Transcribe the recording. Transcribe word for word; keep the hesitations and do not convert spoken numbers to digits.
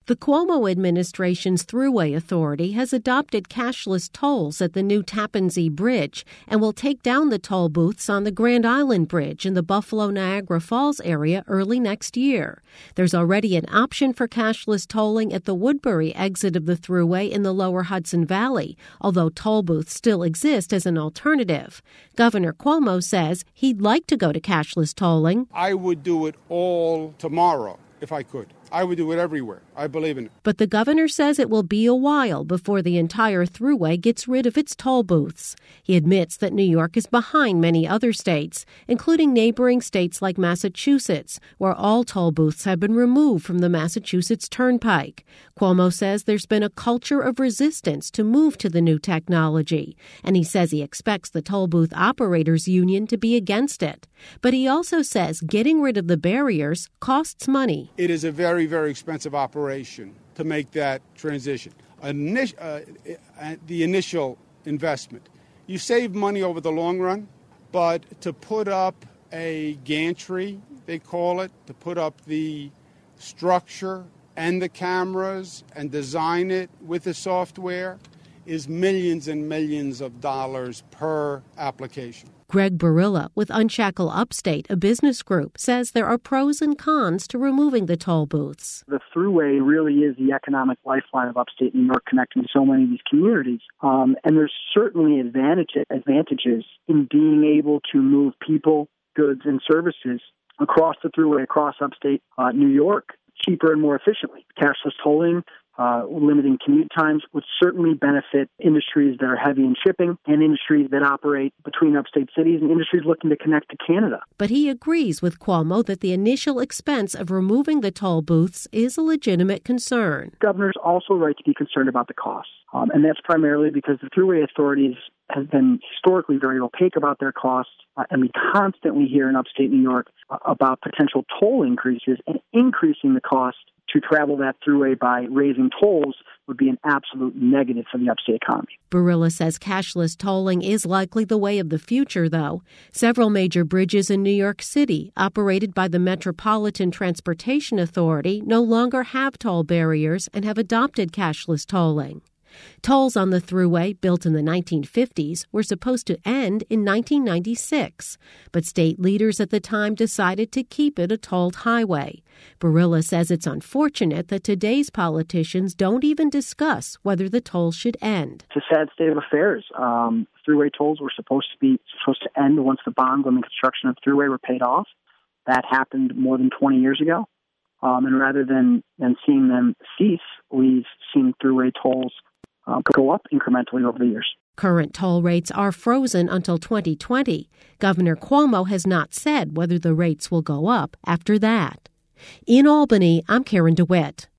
The Cuomo administration's Thruway Authority has adopted cashless tolls at the new Tappan Zee Bridge and will take down the toll booths on the Grand Island Bridge in the Buffalo-Niagara Falls area early next year. There's already an option for cashless tolling at the Woodbury exit of the Thruway in the lower Hudson Valley, although toll booths still exist as an alternative. Governor Cuomo says he'd like to go to cashless tolling. I would do it all tomorrow if I could. I would do it everywhere. I believe in it. But the governor says it will be a while before the entire Thruway gets rid of its toll booths. He admits that New York is behind many other states, including neighboring states like Massachusetts, where all toll booths have been removed from the Massachusetts Turnpike. Cuomo says there's been a culture of resistance to move to the new technology, and he says he expects the toll booth operators union to be against it. But he also says getting rid of the barriers costs money. It is a very, very expensive operation to make that transition. Init- uh, the initial investment. You save money over the long run, but to put up a gantry, they call it, to put up the structure and the cameras and design it with the software is millions and millions of dollars per application. Greg Barilla with Unshackle Upstate, a business group, says there are pros and cons to removing the toll booths. The Thruway really is the economic lifeline of upstate New York, connecting so many of these communities. Um, and there's certainly advantage, advantages in being able to move people, goods, and services across the Thruway, across upstate uh, New York, cheaper and more efficiently. Cashless tolling, Uh, limiting commute times would certainly benefit industries that are heavy in shipping and industries that operate between upstate cities and industries looking to connect to Canada. But he agrees with Cuomo that the initial expense of removing the toll booths is a legitimate concern. Governors also right to be concerned about the costs, um, and that's primarily because the Thruway authorities have been historically very opaque about their costs, uh, and we constantly hear in upstate New York uh, about potential toll increases, and increasing the cost to travel that Thruway by raising tolls would be an absolute negative for the upstate economy. Barilla says cashless tolling is likely the way of the future, though. Several major bridges in New York City, operated by the Metropolitan Transportation Authority, no longer have toll barriers and have adopted cashless tolling. Tolls on the Thruway, built in the nineteen fifties, were supposed to end in nineteen ninety-six, but state leaders at the time decided to keep it a tolled highway. Barilla says it's unfortunate that today's politicians don't even discuss whether the toll should end. It's a sad state of affairs. Um, Thruway tolls were supposed to be supposed to end once the bonds on the construction of Thruway were paid off. That happened more than twenty years ago. Um, and rather than, than seeing them cease, we've seen Thruway tolls Uh, go up incrementally over the years. Current toll rates are frozen until twenty twenty. Governor Cuomo has not said whether the rates will go up after that. In Albany, I'm Karen DeWitt.